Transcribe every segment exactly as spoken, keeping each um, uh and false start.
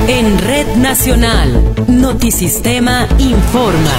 En Red Nacional, Notisistema informa.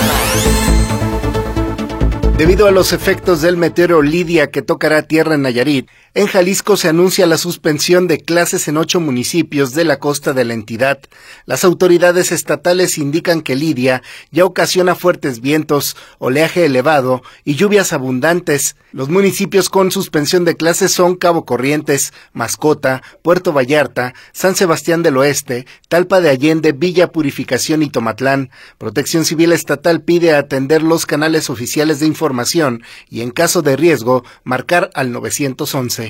Debido a los efectos del meteoro Lidia que tocará tierra en Nayarit, en Jalisco se anuncia la suspensión de clases en ocho municipios de la costa de la entidad. Las autoridades estatales indican que Lidia ya ocasiona fuertes vientos, oleaje elevado y lluvias abundantes. Los municipios con suspensión de clases son Cabo Corrientes, Mascota, Puerto Vallarta, San Sebastián del Oeste, Talpa de Allende, Villa Purificación y Tomatlán. Protección Civil Estatal pide atender los canales oficiales de información Información y en caso de riesgo marcar al nueve once.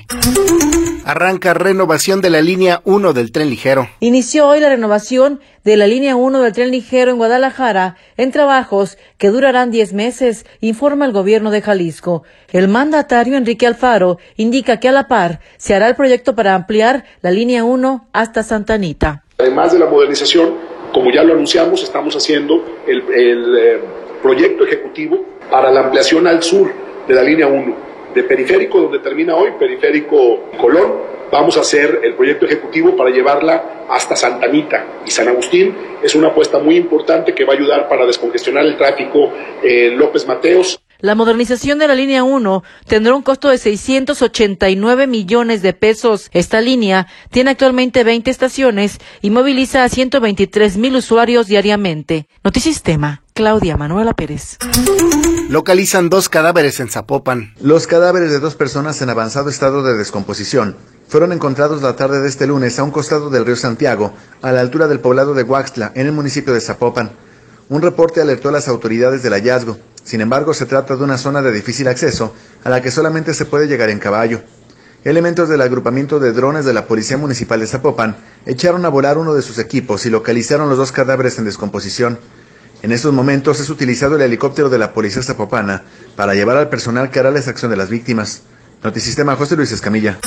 Arranca renovación de la línea uno del tren ligero. Inició hoy la renovación de la línea uno del tren ligero en Guadalajara en trabajos que durarán diez meses, informa el gobierno de Jalisco. El mandatario Enrique Alfaro indica que a la par se hará el proyecto para ampliar la línea uno hasta Santa Anita. Además de la modernización, como ya lo anunciamos, estamos haciendo el, el eh, proyecto ejecutivo para la ampliación al sur de la línea uno, de Periférico, donde termina hoy, Periférico Colón, vamos a hacer el proyecto ejecutivo para llevarla hasta Santa Anita y San Agustín. Es una apuesta muy importante que va a ayudar para descongestionar el tráfico en López Mateos. La modernización de la línea uno tendrá un costo de seiscientos ochenta y nueve millones de pesos. Esta línea tiene actualmente veinte estaciones y moviliza a ciento veintitrés mil usuarios diariamente. Notisistema, Claudia Manuela Pérez. Localizan dos cadáveres en Zapopan. Los cadáveres de dos personas en avanzado estado de descomposición fueron encontrados la tarde de este lunes a un costado del río Santiago, a la altura del poblado de Huaxtla, en el municipio de Zapopan. Un reporte alertó a las autoridades del hallazgo. Sin embargo, se trata de una zona de difícil acceso, a la que solamente se puede llegar en caballo. Elementos del agrupamiento de drones de la Policía Municipal de Zapopan echaron a volar uno de sus equipos y localizaron los dos cadáveres en descomposición. En estos momentos es utilizado el helicóptero de la Policía Zapopana para llevar al personal que hará la extracción de las víctimas. Notisistema, José Luis Escamilla.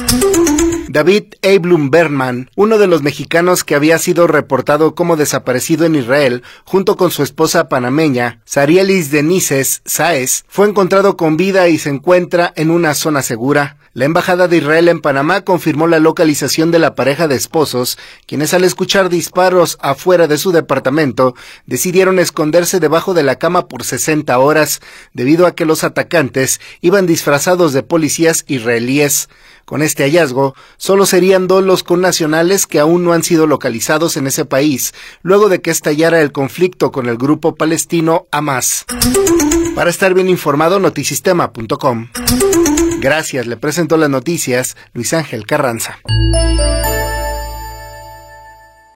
David Eiblum Berman, uno de los mexicanos que había sido reportado como desaparecido en Israel, junto con su esposa panameña, Sarielis Denises Sáez, fue encontrado con vida y se encuentra en una zona segura. La Embajada de Israel en Panamá confirmó la localización de la pareja de esposos, quienes al escuchar disparos afuera de su departamento, decidieron esconderse debajo de la cama por sesenta horas, debido a que los atacantes iban disfrazados de policías israelíes. Con este hallazgo, solo serían dos los connacionales que aún no han sido localizados en ese país, luego de que estallara el conflicto con el grupo palestino Hamas. Para estar bien informado, notisistema punto com. Gracias, le presento las noticias Luis Ángel Carranza.